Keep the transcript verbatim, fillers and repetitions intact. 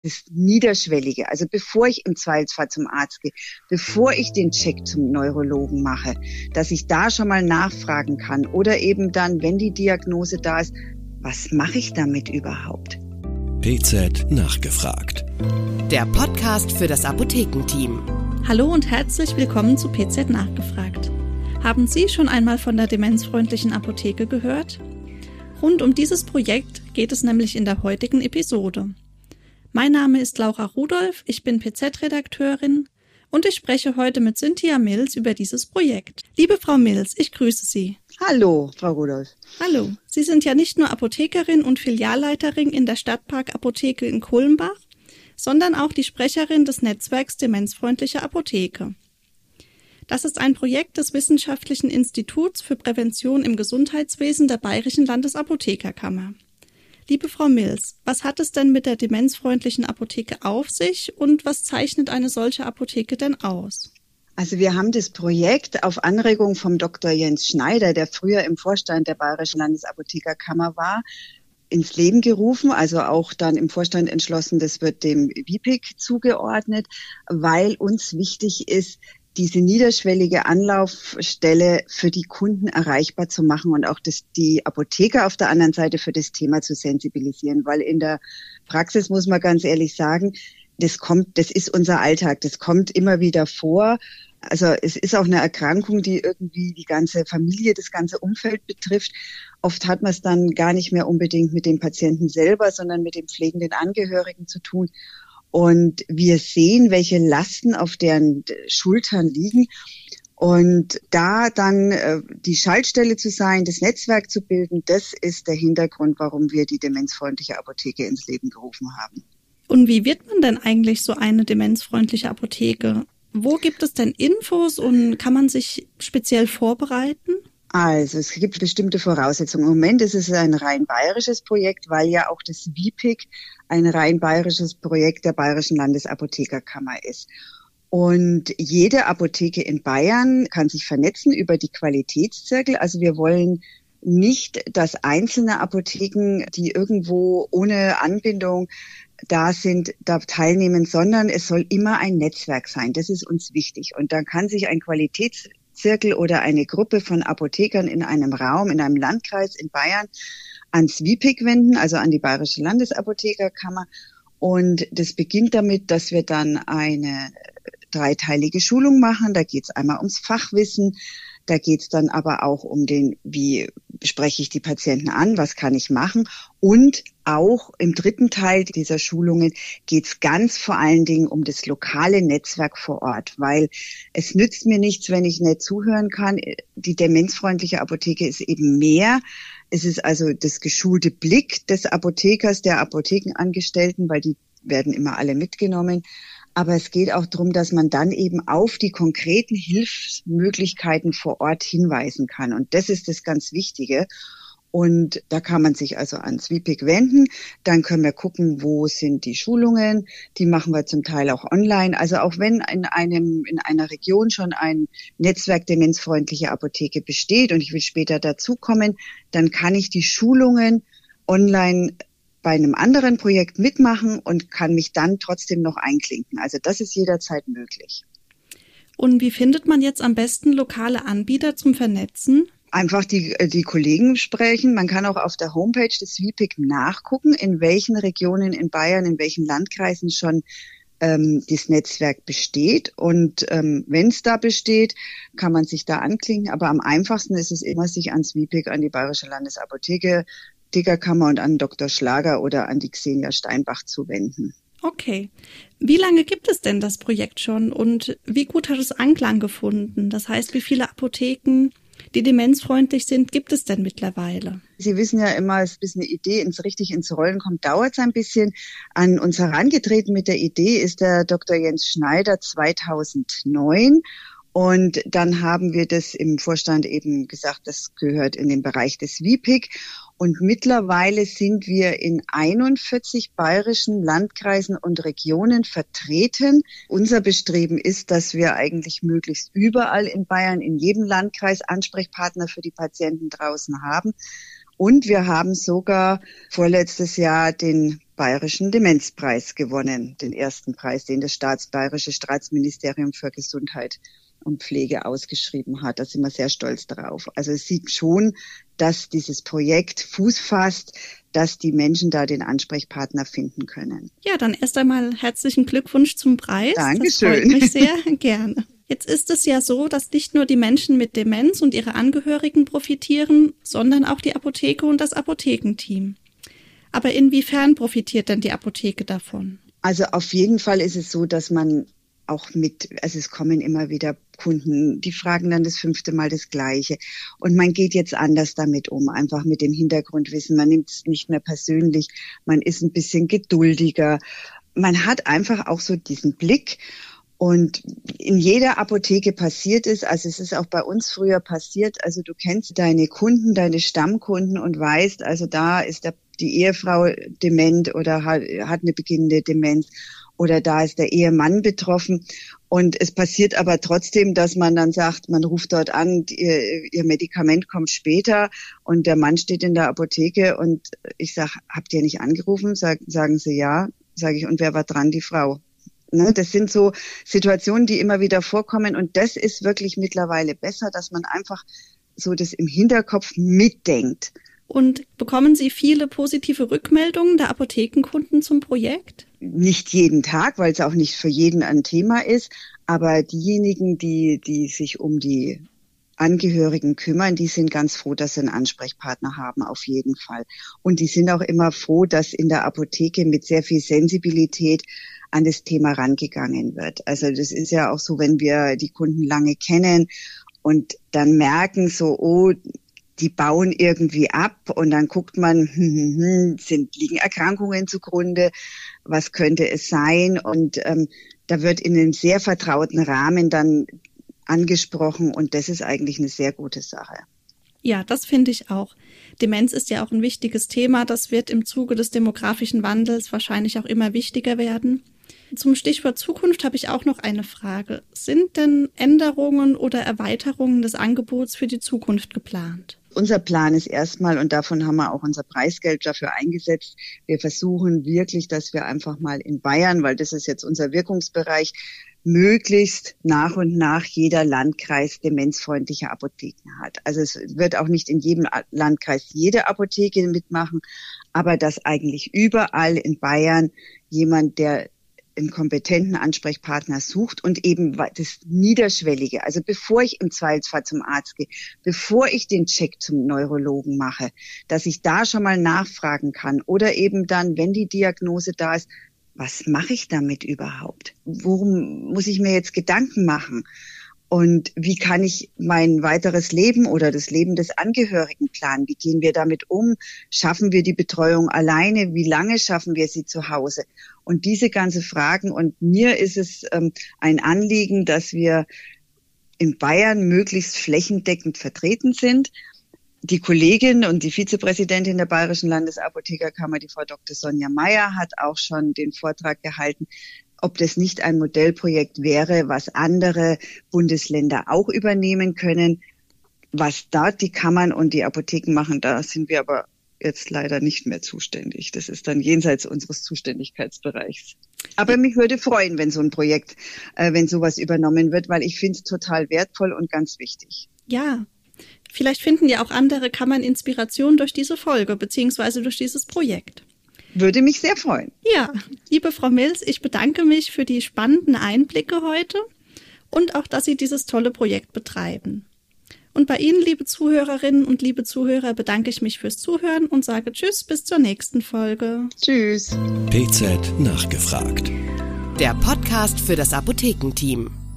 das Niederschwellige, also bevor ich im Zweifelsfall zum Arzt gehe, bevor ich den Check zum Neurologen mache, dass ich da schon mal nachfragen kann oder eben dann, wenn die Diagnose da ist, was mache ich damit überhaupt? P Z nachgefragt. Der Podcast für das Apothekenteam. Hallo und herzlich willkommen zu P Z nachgefragt. Haben Sie schon einmal von der demenzfreundlichen Apotheke gehört? Rund um dieses Projekt geht es nämlich in der heutigen Episode. Mein Name ist Laura Rudolph, ich bin P Z-Redakteurin und ich spreche heute mit Cynthia Mills über dieses Projekt. Liebe Frau Mills, ich grüße Sie. Hallo, Frau Rudolph. Hallo, Sie sind ja nicht nur Apothekerin und Filialleiterin in der Stadtpark-Apotheke in Kulmbach, sondern auch die Sprecherin des Netzwerks Demenzfreundliche Apotheke. Das ist ein Projekt des Wissenschaftlichen Instituts für Prävention im Gesundheitswesen der Bayerischen Landesapothekerkammer. Liebe Frau Mills, was hat es denn mit der demenzfreundlichen Apotheke auf sich und was zeichnet eine solche Apotheke denn aus? Also wir haben das Projekt auf Anregung vom Doktor Jens Schneider, der früher im Vorstand der Bayerischen Landesapothekerkammer war, ins Leben gerufen, also auch dann im Vorstand entschlossen, das wird dem W I P I C zugeordnet, weil uns wichtig ist, diese niederschwellige Anlaufstelle für die Kunden erreichbar zu machen und auch das, die Apotheker auf der anderen Seite für das Thema zu sensibilisieren, weil in der Praxis muss man ganz ehrlich sagen, das kommt, das ist unser Alltag, das kommt immer wieder vor. Also es ist auch eine Erkrankung, die irgendwie die ganze Familie, das ganze Umfeld betrifft. Oft hat man es dann gar nicht mehr unbedingt mit dem Patienten selber, sondern mit den pflegenden Angehörigen zu tun. Und wir sehen, welche Lasten auf deren Schultern liegen. Und da dann äh, die Schaltstelle zu sein, das Netzwerk zu bilden, das ist der Hintergrund, warum wir die demenzfreundliche Apotheke ins Leben gerufen haben. Und wie wird man denn eigentlich so eine demenzfreundliche Apotheke? Wo gibt es denn Infos und kann man sich speziell vorbereiten? Also es gibt bestimmte Voraussetzungen. Im Moment ist es ein rein bayerisches Projekt, weil ja auch das W I P I C ein rein bayerisches Projekt der Bayerischen Landesapothekerkammer ist. Und jede Apotheke in Bayern kann sich vernetzen über die Qualitätszirkel. Also wir wollen nicht, dass einzelne Apotheken, die irgendwo ohne Anbindung da sind, da teilnehmen, sondern es soll immer ein Netzwerk sein. Das ist uns wichtig. Und da kann sich ein Qualitätszirkel oder eine Gruppe von Apothekern in einem Raum, in einem Landkreis in Bayern ans W I P I C wenden, also an die Bayerische Landesapothekerkammer. Und das beginnt damit, dass wir dann eine dreiteilige Schulung machen. Da geht es einmal ums Fachwissen. Da geht es dann aber auch um den, wie spreche ich die Patienten an, was kann ich machen. Und auch im dritten Teil dieser Schulungen geht es ganz vor allen Dingen um das lokale Netzwerk vor Ort, weil es nützt mir nichts, wenn ich nicht zuhören kann. Die demenzfreundliche Apotheke ist eben mehr. Es ist also das geschulte Blick des Apothekers, der Apothekenangestellten, weil die werden immer alle mitgenommen. Aber es geht auch darum, dass man dann eben auf die konkreten Hilfsmöglichkeiten vor Ort hinweisen kann. Und das ist das ganz Wichtige. Und da kann man sich also ans W I P I C wenden. Dann können wir gucken, wo sind die Schulungen. Die machen wir zum Teil auch online. Also auch wenn in einem, in einer Region schon ein Netzwerk demenzfreundliche Apotheke besteht und ich will später dazukommen, dann kann ich die Schulungen online bei einem anderen Projekt mitmachen und kann mich dann trotzdem noch einklinken. Also das ist jederzeit möglich. Und wie findet man jetzt am besten lokale Anbieter zum Vernetzen? Einfach die, die Kollegen sprechen. Man kann auch auf der Homepage des W I P I C nachgucken, in welchen Regionen in Bayern, in welchen Landkreisen schon ähm, das Netzwerk besteht. Und ähm, wenn es da besteht, kann man sich da anklinken. Aber am einfachsten ist es immer, sich ans W I P I C, an die Bayerische Landesapotheke, Apothekerkammer und an Doktor Schlager oder an die Xenia Steinbach zu wenden. Okay. Wie lange gibt es denn das Projekt schon und wie gut hat es Anklang gefunden? Das heißt, wie viele Apotheken, die demenzfreundlich sind, gibt es denn mittlerweile? Sie wissen ja immer, bis eine Idee ins richtig ins Rollen kommt, dauert es ein bisschen. An uns herangetreten mit der Idee ist der Doktor Jens Schneider zweitausendneun. Und dann haben wir das im Vorstand eben gesagt, das gehört in den Bereich des W I P I C. Und mittlerweile sind wir in einundvierzig bayerischen Landkreisen und Regionen vertreten. Unser Bestreben ist, dass wir eigentlich möglichst überall in Bayern, in jedem Landkreis Ansprechpartner für die Patienten draußen haben. Und wir haben sogar vorletztes Jahr den Bayerischen Demenzpreis gewonnen, den ersten Preis, den das Staatsbayerische Staatsministerium für Gesundheit und Pflege ausgeschrieben hat. Da sind wir sehr stolz drauf. Also es sieht schon, dass dieses Projekt Fuß fasst, dass die Menschen da den Ansprechpartner finden können. Ja, dann erst einmal herzlichen Glückwunsch zum Preis. Dankeschön. Das freut mich sehr gerne. Jetzt ist es ja so, dass nicht nur die Menschen mit Demenz und ihre Angehörigen profitieren, sondern auch die Apotheke und das Apothekenteam. Aber inwiefern profitiert denn die Apotheke davon? Also auf jeden Fall ist es so, dass man auch mit, also es kommen immer wieder Kunden, die fragen dann das fünfte Mal das Gleiche. Und man geht jetzt anders damit um, einfach mit dem Hintergrundwissen. Man nimmt es nicht mehr persönlich, man ist ein bisschen geduldiger. Man hat einfach auch so diesen Blick. Und in jeder Apotheke passiert es, also es ist auch bei uns früher passiert, also du kennst deine Kunden, deine Stammkunden und weißt, also da ist der, die Ehefrau dement oder hat, hat eine beginnende Demenz oder da ist der Ehemann betroffen. Und es passiert aber trotzdem, dass man dann sagt, man ruft dort an, ihr, ihr Medikament kommt später und der Mann steht in der Apotheke und ich sage, habt ihr nicht angerufen? Sag, sagen sie ja, sage ich, und wer war dran? Die Frau. Das sind so Situationen, die immer wieder vorkommen und das ist wirklich mittlerweile besser, dass man einfach so das im Hinterkopf mitdenkt. Und bekommen Sie viele positive Rückmeldungen der Apothekenkunden zum Projekt? Nicht jeden Tag, weil es auch nicht für jeden ein Thema ist, aber diejenigen, die, die sich um die Angehörigen kümmern, die sind ganz froh, dass sie einen Ansprechpartner haben, auf jeden Fall. Und die sind auch immer froh, dass in der Apotheke mit sehr viel Sensibilität an das Thema rangegangen wird. Also das ist ja auch so, wenn wir die Kunden lange kennen und dann merken so, oh, die bauen irgendwie ab und dann guckt man, hm, hm, hm, sind, liegen Erkrankungen zugrunde, was könnte es sein? Und ähm, da wird in einem sehr vertrauten Rahmen dann angesprochen und das ist eigentlich eine sehr gute Sache. Ja, das finde ich auch. Demenz ist ja auch ein wichtiges Thema. Das wird im Zuge des demografischen Wandels wahrscheinlich auch immer wichtiger werden. Zum Stichwort Zukunft habe ich auch noch eine Frage. Sind denn Änderungen oder Erweiterungen des Angebots für die Zukunft geplant? Unser Plan ist erstmal, und davon haben wir auch unser Preisgeld dafür eingesetzt, wir versuchen wirklich, dass wir einfach mal in Bayern, weil das ist jetzt unser Wirkungsbereich, möglichst nach und nach jeder Landkreis demenzfreundliche Apotheken hat. Also es wird auch nicht in jedem Landkreis jede Apotheke mitmachen, aber dass eigentlich überall in Bayern jemand, der einen kompetenten Ansprechpartner sucht und eben das Niederschwellige, also bevor ich im Zweifelsfall zum Arzt gehe, bevor ich den Check zum Neurologen mache, dass ich da schon mal nachfragen kann oder eben dann, wenn die Diagnose da ist, was mache ich damit überhaupt? Worum muss ich mir jetzt Gedanken machen? Und wie kann ich mein weiteres Leben oder das Leben des Angehörigen planen? Wie gehen wir damit um? Schaffen wir die Betreuung alleine? Wie lange schaffen wir sie zu Hause? Und diese ganzen Fragen. Und mir ist es ähm, ein Anliegen, dass wir in Bayern möglichst flächendeckend vertreten sind. Die Kollegin und die Vizepräsidentin der Bayerischen Landesapothekerkammer, die Frau Doktor Sonja Meyer, hat auch schon den Vortrag gehalten, ob das nicht ein Modellprojekt wäre, was andere Bundesländer auch übernehmen können. Was dort die Kammern und die Apotheken machen, da sind wir aber jetzt leider nicht mehr zuständig. Das ist dann jenseits unseres Zuständigkeitsbereichs. Aber mich würde freuen, wenn so ein Projekt, äh, wenn sowas übernommen wird, weil ich finde es total wertvoll und ganz wichtig. Ja, vielleicht finden ja auch andere Kammern Inspiration durch diese Folge beziehungsweise durch dieses Projekt. Würde mich sehr freuen. Ja, liebe Frau Mills, ich bedanke mich für die spannenden Einblicke heute und auch, dass Sie dieses tolle Projekt betreiben. Und bei Ihnen, liebe Zuhörerinnen und liebe Zuhörer, bedanke ich mich fürs Zuhören und sage Tschüss, bis zur nächsten Folge. Tschüss. P Z nachgefragt. Der Podcast für das Apothekenteam.